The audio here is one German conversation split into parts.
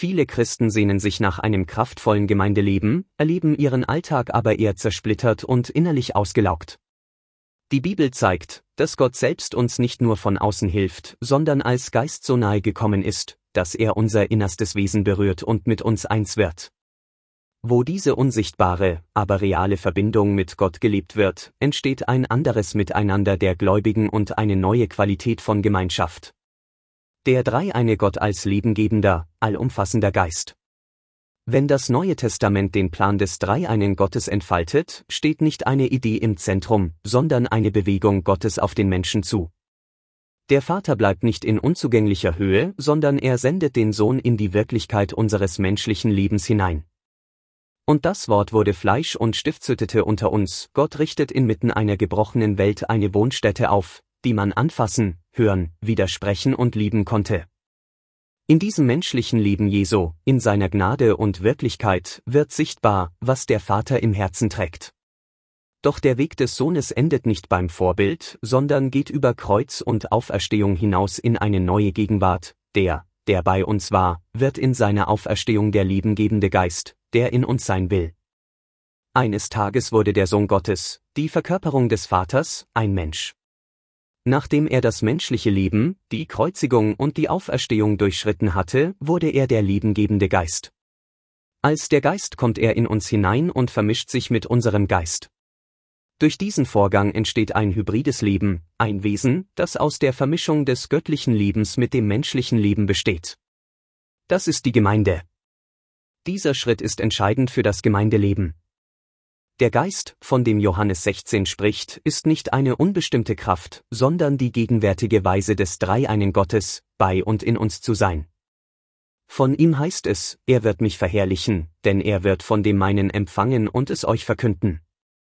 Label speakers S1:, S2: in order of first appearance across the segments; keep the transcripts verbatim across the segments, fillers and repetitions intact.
S1: Viele Christen sehnen sich nach einem kraftvollen Gemeindeleben, erleben ihren Alltag aber eher zersplittert und innerlich ausgelaugt. Die Bibel zeigt, dass Gott selbst uns nicht nur von außen hilft, sondern als Geist so nahe gekommen ist, dass er unser innerstes Wesen berührt und mit uns eins wird. Wo diese unsichtbare, aber reale Verbindung mit Gott gelebt wird, entsteht ein anderes Miteinander der Gläubigen und eine neue Qualität von Gemeinschaft. Der dreieine Gott als lebengebender, allumfassender Geist. Wenn das Neue Testament den Plan des dreieinen Gottes entfaltet, steht nicht eine Idee im Zentrum, sondern eine Bewegung Gottes auf den Menschen zu. Der Vater bleibt nicht in unzugänglicher Höhe, sondern er sendet den Sohn in die Wirklichkeit unseres menschlichen Lebens hinein. Und das Wort wurde Fleisch und stiftshüttete unter uns. Gott richtet inmitten einer gebrochenen Welt eine Wohnstätte auf, die man anfassen, hören, widersprechen und lieben konnte. In diesem menschlichen Leben Jesu, in seiner Gnade und Wirklichkeit, wird sichtbar, was der Vater im Herzen trägt. Doch der Weg des Sohnes endet nicht beim Vorbild, sondern geht über Kreuz und Auferstehung hinaus in eine neue Gegenwart. Der, der bei uns war, wird in seiner Auferstehung der lebengebende Geist, der in uns sein will. Eines Tages wurde der Sohn Gottes, die Verkörperung des Vaters, ein Mensch. Nachdem er das menschliche Leben, die Kreuzigung und die Auferstehung durchschritten hatte, wurde er der lebengebende Geist. Als der Geist kommt er in uns hinein und vermischt sich mit unserem Geist. Durch diesen Vorgang entsteht ein hybrides Leben, ein Wesen, das aus der Vermischung des göttlichen Lebens mit dem menschlichen Leben besteht. Das ist die Gemeinde. Dieser Schritt ist entscheidend für das Gemeindeleben. Der Geist, von dem Johannes sechzehn spricht, ist nicht eine unbestimmte Kraft, sondern die gegenwärtige Weise des dreieinen Gottes, bei und in uns zu sein. Von ihm heißt es, er wird mich verherrlichen, denn er wird von dem meinen empfangen und es euch verkünden.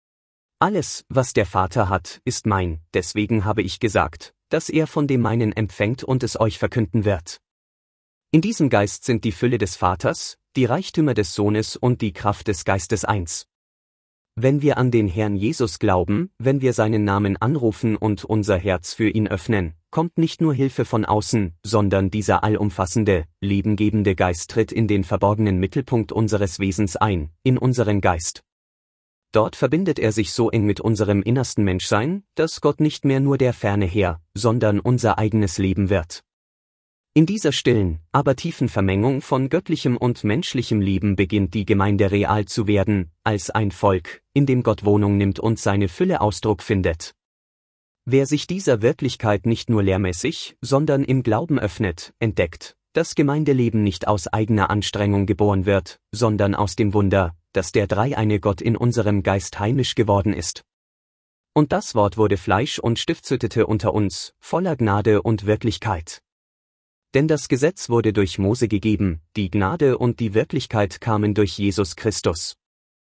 S1: Alles, was der Vater hat, ist mein, deswegen habe ich gesagt, dass er von dem meinen empfängt und es euch verkünden wird. In diesem Geist sind die Fülle des Vaters, die Reichtümer des Sohnes und die Kraft des Geistes eins. Wenn wir an den Herrn Jesus glauben, wenn wir seinen Namen anrufen und unser Herz für ihn öffnen, kommt nicht nur Hilfe von außen, sondern dieser allumfassende, lebengebende Geist tritt in den verborgenen Mittelpunkt unseres Wesens ein, in unseren Geist. Dort verbindet er sich so eng mit unserem innersten Menschsein, dass Gott nicht mehr nur der ferne Herr, sondern unser eigenes Leben wird. In dieser stillen, aber tiefen Vermengung von göttlichem und menschlichem Leben beginnt die Gemeinde real zu werden, als ein Volk, in dem Gott Wohnung nimmt und seine Fülle Ausdruck findet. Wer sich dieser Wirklichkeit nicht nur lehrmäßig, sondern im Glauben öffnet, entdeckt, dass Gemeindeleben nicht aus eigener Anstrengung geboren wird, sondern aus dem Wunder, dass der dreieine Gott in unserem Geist heimisch geworden ist. Und das Wort wurde Fleisch und stiftshüttete unter uns, voller Gnade und Wirklichkeit. Denn das Gesetz wurde durch Mose gegeben, die Gnade und die Wirklichkeit kamen durch Jesus Christus.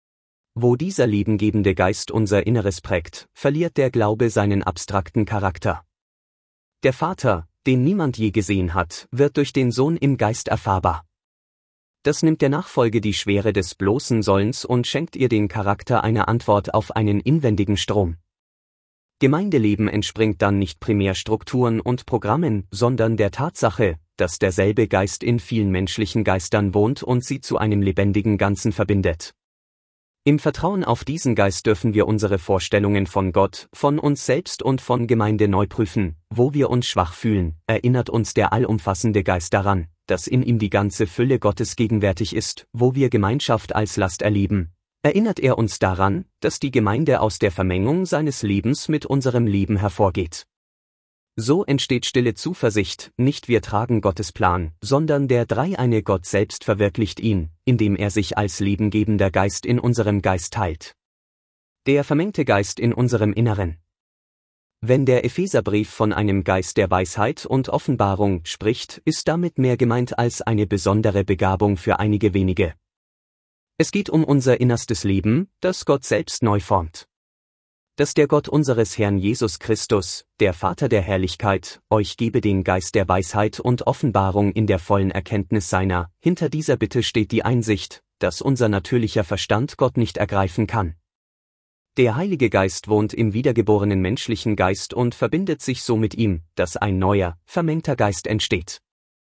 S1: Wo dieser lebengebende Geist unser Inneres prägt, verliert der Glaube seinen abstrakten Charakter. Der Vater, den niemand je gesehen hat, wird durch den Sohn im Geist erfahrbar. Das nimmt der Nachfolge die Schwere des bloßen Sollens und schenkt ihr den Charakter einer Antwort auf einen inwendigen Strom. Gemeindeleben entspringt dann nicht primär Strukturen und Programmen, sondern der Tatsache, dass derselbe Geist in vielen menschlichen Geistern wohnt und sie zu einem lebendigen Ganzen verbindet. Im Vertrauen auf diesen Geist dürfen wir unsere Vorstellungen von Gott, von uns selbst und von Gemeinde neu prüfen. Wo wir uns schwach fühlen, erinnert uns der allumfassende Geist daran, dass in ihm die ganze Fülle Gottes gegenwärtig ist. Wo wir Gemeinschaft als Last erleben, erinnert er uns daran, dass die Gemeinde aus der Vermengung seines Lebens mit unserem Leben hervorgeht. So entsteht stille Zuversicht, nicht wir tragen Gottes Plan, sondern der dreieine Gott selbst verwirklicht ihn, indem er sich als lebengebender Geist in unserem Geist teilt. Der vermengte Geist in unserem Inneren. Wenn der Epheserbrief von einem Geist der Weisheit und Offenbarung spricht, ist damit mehr gemeint als eine besondere Begabung für einige wenige. Es geht um unser innerstes Leben, das Gott selbst neu formt. Dass der Gott unseres Herrn Jesus Christus, der Vater der Herrlichkeit, euch gebe den Geist der Weisheit und Offenbarung in der vollen Erkenntnis seiner. Hinter dieser Bitte steht die Einsicht, dass unser natürlicher Verstand Gott nicht ergreifen kann. Der Heilige Geist wohnt im wiedergeborenen menschlichen Geist und verbindet sich so mit ihm, dass ein neuer, vermengter Geist entsteht.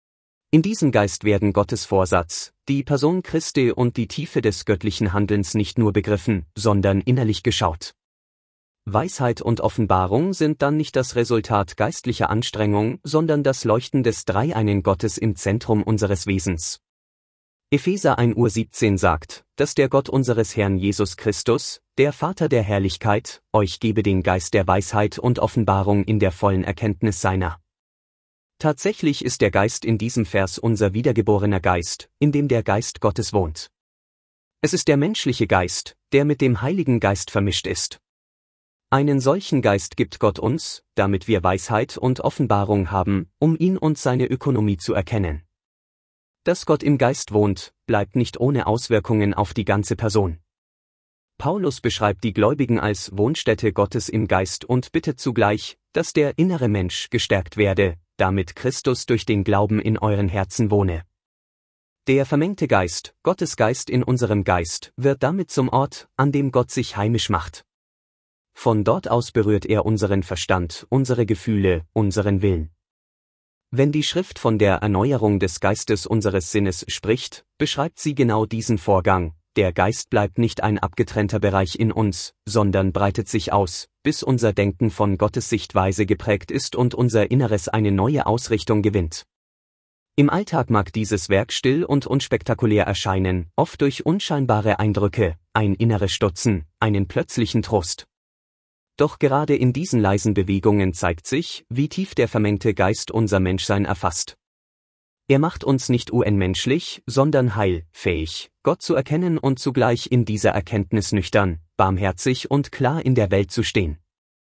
S1: In diesem Geist werden Gottes Vorsatz, die Person Christi und die Tiefe des göttlichen Handelns nicht nur begriffen, sondern innerlich geschaut. Weisheit und Offenbarung sind dann nicht das Resultat geistlicher Anstrengung, sondern das Leuchten des dreieinen Gottes im Zentrum unseres Wesens. Epheser eins Uhr siebzehn sagt, dass der Gott unseres Herrn Jesus Christus, der Vater der Herrlichkeit, euch gebe den Geist der Weisheit und Offenbarung in der vollen Erkenntnis seiner. Tatsächlich ist der Geist in diesem Vers unser wiedergeborener Geist, in dem der Geist Gottes wohnt. Es ist der menschliche Geist, der mit dem Heiligen Geist vermischt ist. Einen solchen Geist gibt Gott uns, damit wir Weisheit und Offenbarung haben, um ihn und seine Ökonomie zu erkennen. Dass Gott im Geist wohnt, bleibt nicht ohne Auswirkungen auf die ganze Person. Paulus beschreibt die Gläubigen als Wohnstätte Gottes im Geist und bittet zugleich, dass der innere Mensch gestärkt werde, damit Christus durch den Glauben in euren Herzen wohne. Der vermengte Geist, Gottes Geist in unserem Geist, wird damit zum Ort, an dem Gott sich heimisch macht. Von dort aus berührt er unseren Verstand, unsere Gefühle, unseren Willen. Wenn die Schrift von der Erneuerung des Geistes unseres Sinnes spricht, beschreibt sie genau diesen Vorgang. Der Geist bleibt nicht ein abgetrennter Bereich in uns, sondern breitet sich aus, bis unser Denken von Gottes Sichtweise geprägt ist und unser Inneres eine neue Ausrichtung gewinnt. Im Alltag mag dieses Werk still und unspektakulär erscheinen, oft durch unscheinbare Eindrücke, ein inneres Stutzen, einen plötzlichen Trost. Doch gerade in diesen leisen Bewegungen zeigt sich, wie tief der vermengte Geist unser Menschsein erfasst. Er macht uns nicht unmenschlich, sondern heilfähig, Gott zu erkennen und zugleich in dieser Erkenntnis nüchtern, barmherzig und klar in der Welt zu stehen.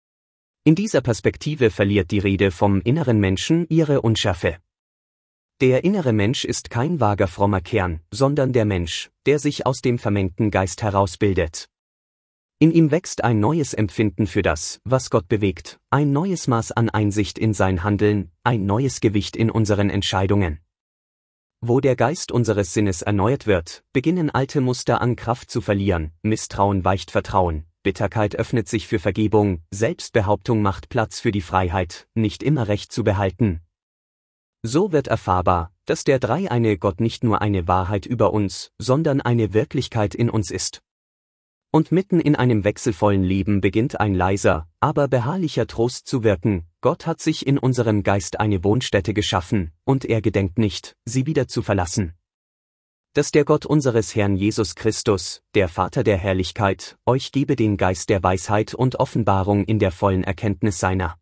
S1: In dieser Perspektive verliert die Rede vom inneren Menschen ihre Unschärfe. Der innere Mensch ist kein vager frommer Kern, sondern der Mensch, der sich aus dem vermengten Geist herausbildet. In ihm wächst ein neues Empfinden für das, was Gott bewegt, ein neues Maß an Einsicht in sein Handeln, ein neues Gewicht in unseren Entscheidungen. Wo der Geist unseres Sinnes erneuert wird, beginnen alte Muster an Kraft zu verlieren, Misstrauen weicht Vertrauen, Bitterkeit öffnet sich für Vergebung, Selbstbehauptung macht Platz für die Freiheit, nicht immer Recht zu behalten. So wird erfahrbar, dass der dreieine Gott nicht nur eine Wahrheit über uns, sondern eine Wirklichkeit in uns ist. Und mitten in einem wechselvollen Leben beginnt ein leiser, aber beharrlicher Trost zu wirken. Gott hat sich in unserem Geist eine Wohnstätte geschaffen, und er gedenkt nicht, sie wieder zu verlassen. Dass der Gott unseres Herrn Jesus Christus, der Vater der Herrlichkeit, euch gebe den Geist der Weisheit und Offenbarung in der vollen Erkenntnis seiner.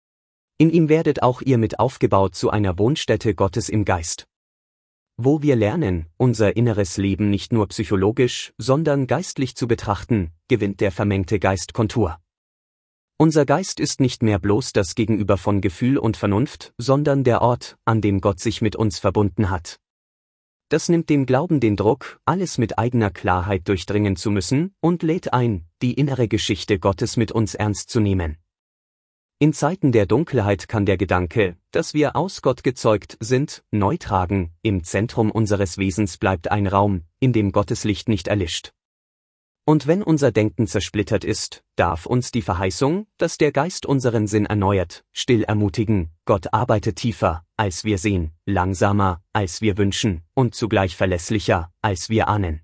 S1: In ihm werdet auch ihr mit aufgebaut zu einer Wohnstätte Gottes im Geist. Wo wir lernen, unser inneres Leben nicht nur psychologisch, sondern geistlich zu betrachten, gewinnt der vermengte Geist Kontur. Unser Geist ist nicht mehr bloß das Gegenüber von Gefühl und Vernunft, sondern der Ort, an dem Gott sich mit uns verbunden hat. Das nimmt dem Glauben den Druck, alles mit eigener Klarheit durchdringen zu müssen, und lädt ein, die innere Geschichte Gottes mit uns ernst zu nehmen. In Zeiten der Dunkelheit kann der Gedanke, dass wir aus Gott gezeugt sind, neu tragen. Im Zentrum unseres Wesens bleibt ein Raum, in dem Gottes Licht nicht erlischt. Und wenn unser Denken zersplittert ist, darf uns die Verheißung, dass der Geist unseren Sinn erneuert, still ermutigen. Gott arbeitet tiefer, als wir sehen, langsamer, als wir wünschen, und zugleich verlässlicher, als wir ahnen.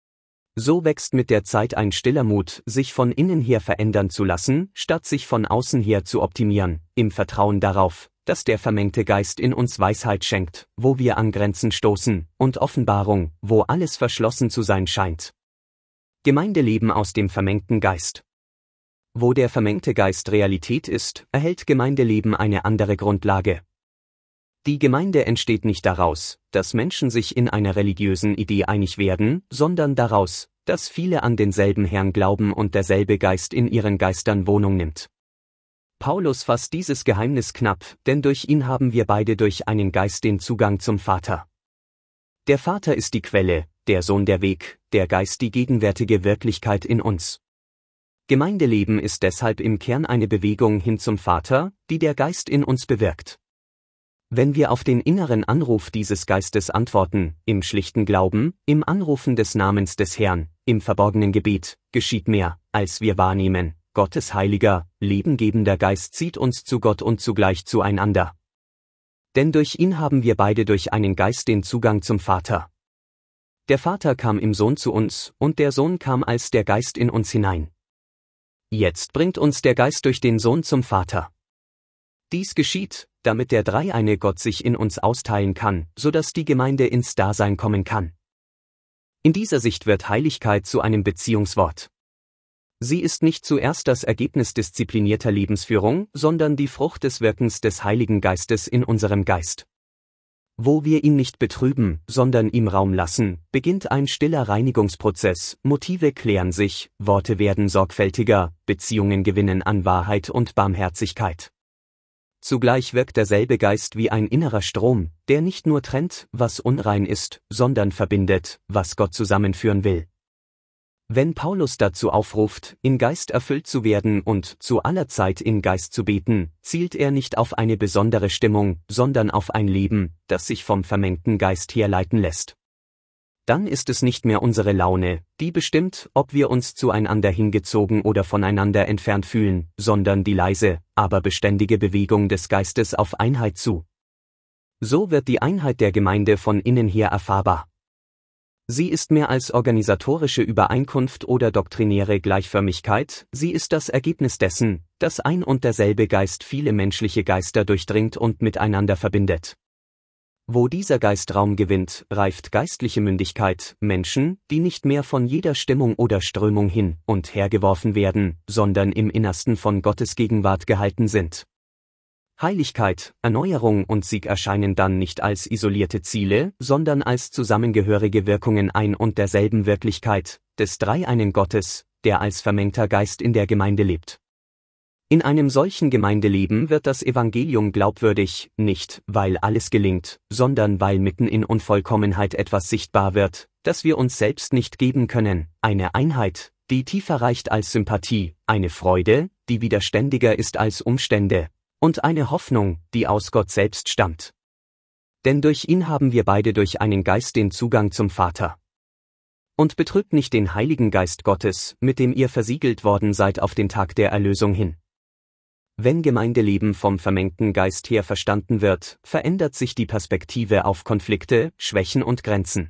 S1: So wächst mit der Zeit ein stiller Mut, sich von innen her verändern zu lassen, statt sich von außen her zu optimieren, im Vertrauen darauf, dass der vermengte Geist in uns Weisheit schenkt, wo wir an Grenzen stoßen, und Offenbarung, wo alles verschlossen zu sein scheint. Gemeindeleben aus dem vermengten Geist. Wo der vermengte Geist Realität ist, erhält Gemeindeleben eine andere Grundlage. Die Gemeinde entsteht nicht daraus, dass Menschen sich in einer religiösen Idee einig werden, sondern daraus, dass viele an denselben Herrn glauben und derselbe Geist in ihren Geistern Wohnung nimmt. Paulus fasst dieses Geheimnis knapp, denn durch ihn haben wir beide durch einen Geist den Zugang zum Vater. Der Vater ist die Quelle, der Sohn der Weg, der Geist die gegenwärtige Wirklichkeit in uns. Gemeindeleben ist deshalb im Kern eine Bewegung hin zum Vater, die der Geist in uns bewirkt. Wenn wir auf den inneren Anruf dieses Geistes antworten, im schlichten Glauben, im Anrufen des Namens des Herrn, im verborgenen Gebet, geschieht mehr, als wir wahrnehmen. Gottes heiliger, lebengebender Geist zieht uns zu Gott und zugleich zueinander. Denn durch ihn haben wir beide durch einen Geist den Zugang zum Vater. Der Vater kam im Sohn zu uns, und der Sohn kam als der Geist in uns hinein. Jetzt bringt uns der Geist durch den Sohn zum Vater. Dies geschieht, damit der dreieine Gott sich in uns austeilen kann, so dass die Gemeinde ins Dasein kommen kann. In dieser Sicht wird Heiligkeit zu einem Beziehungswort. Sie ist nicht zuerst das Ergebnis disziplinierter Lebensführung, sondern die Frucht des Wirkens des Heiligen Geistes in unserem Geist. Wo wir ihn nicht betrüben, sondern ihm Raum lassen, beginnt ein stiller Reinigungsprozess, Motive klären sich, Worte werden sorgfältiger, Beziehungen gewinnen an Wahrheit und Barmherzigkeit. Zugleich wirkt derselbe Geist wie ein innerer Strom, der nicht nur trennt, was unrein ist, sondern verbindet, was Gott zusammenführen will. Wenn Paulus dazu aufruft, in Geist erfüllt zu werden und zu aller Zeit in Geist zu beten, zielt er nicht auf eine besondere Stimmung, sondern auf ein Leben, das sich vom vermengten Geist herleiten lässt. Dann ist es nicht mehr unsere Laune, die bestimmt, ob wir uns zueinander hingezogen oder voneinander entfernt fühlen, sondern die leise, aber beständige Bewegung des Geistes auf Einheit zu. So wird die Einheit der Gemeinde von innen her erfahrbar. Sie ist mehr als organisatorische Übereinkunft oder doktrinäre Gleichförmigkeit, sie ist das Ergebnis dessen, dass ein und derselbe Geist viele menschliche Geister durchdringt und miteinander verbindet. Wo dieser Geist Raum gewinnt, reift geistliche Mündigkeit, Menschen, die nicht mehr von jeder Stimmung oder Strömung hin und her geworfen werden, sondern im Innersten von Gottes Gegenwart gehalten sind. Heiligkeit, Erneuerung und Sieg erscheinen dann nicht als isolierte Ziele, sondern als zusammengehörige Wirkungen ein und derselben Wirklichkeit, des dreieinen Gottes, der als vermengter Geist in der Gemeinde lebt. In einem solchen Gemeindeleben wird das Evangelium glaubwürdig, nicht, weil alles gelingt, sondern weil mitten in Unvollkommenheit etwas sichtbar wird, das wir uns selbst nicht geben können, eine Einheit, die tiefer reicht als Sympathie, eine Freude, die widerständiger ist als Umstände, und eine Hoffnung, die aus Gott selbst stammt. Denn durch ihn haben wir beide durch einen Geist den Zugang zum Vater. Und betrübt nicht den Heiligen Geist Gottes, mit dem ihr versiegelt worden seid auf den Tag der Erlösung hin. Wenn Gemeindeleben vom vermengten Geist her verstanden wird, verändert sich die Perspektive auf Konflikte, Schwächen und Grenzen.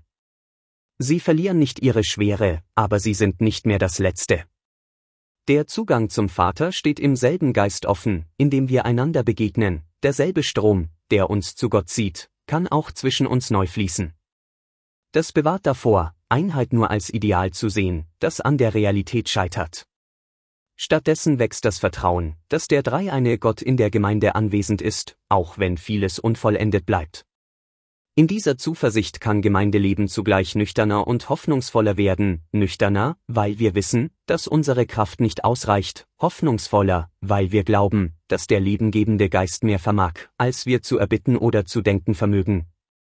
S1: Sie verlieren nicht ihre Schwere, aber sie sind nicht mehr das Letzte. Der Zugang zum Vater steht im selben Geist offen, in dem wir einander begegnen, derselbe Strom, der uns zu Gott zieht, kann auch zwischen uns neu fließen. Das bewahrt davor, Einheit nur als Ideal zu sehen, das an der Realität scheitert. Stattdessen wächst das Vertrauen, dass der dreieine Gott in der Gemeinde anwesend ist, auch wenn vieles unvollendet bleibt. In dieser Zuversicht kann Gemeindeleben zugleich nüchterner und hoffnungsvoller werden, nüchterner, weil wir wissen, dass unsere Kraft nicht ausreicht, hoffnungsvoller, weil wir glauben, dass der lebengebende Geist mehr vermag, als wir zu erbitten oder zu denken vermögen.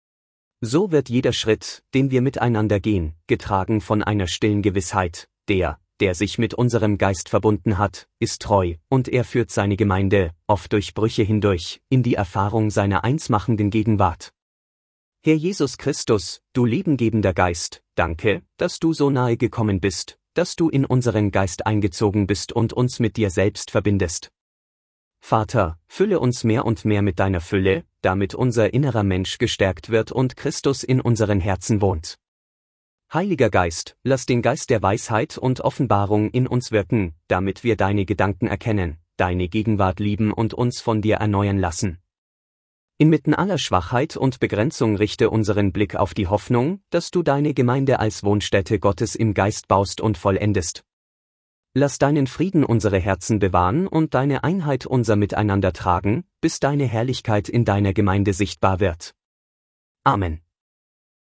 S1: So wird jeder Schritt, den wir miteinander gehen, getragen von einer stillen Gewissheit, der, der sich mit unserem Geist verbunden hat, ist treu, und er führt seine Gemeinde, oft durch Brüche hindurch, in die Erfahrung seiner einsmachenden Gegenwart. Herr Jesus Christus, du lebengebender Geist, danke, dass du so nahe gekommen bist, dass du in unseren Geist eingezogen bist und uns mit dir selbst verbindest. Vater, fülle uns mehr und mehr mit deiner Fülle, damit unser innerer Mensch gestärkt wird und Christus in unseren Herzen wohnt. Heiliger Geist, lass den Geist der Weisheit und Offenbarung in uns wirken, damit wir deine Gedanken erkennen, deine Gegenwart lieben und uns von dir erneuern lassen. Inmitten aller Schwachheit und Begrenzung richte unseren Blick auf die Hoffnung, dass du deine Gemeinde als Wohnstätte Gottes im Geist baust und vollendest. Lass deinen Frieden unsere Herzen bewahren und deine Einheit unser Miteinander tragen, bis deine Herrlichkeit in deiner Gemeinde sichtbar wird. Amen.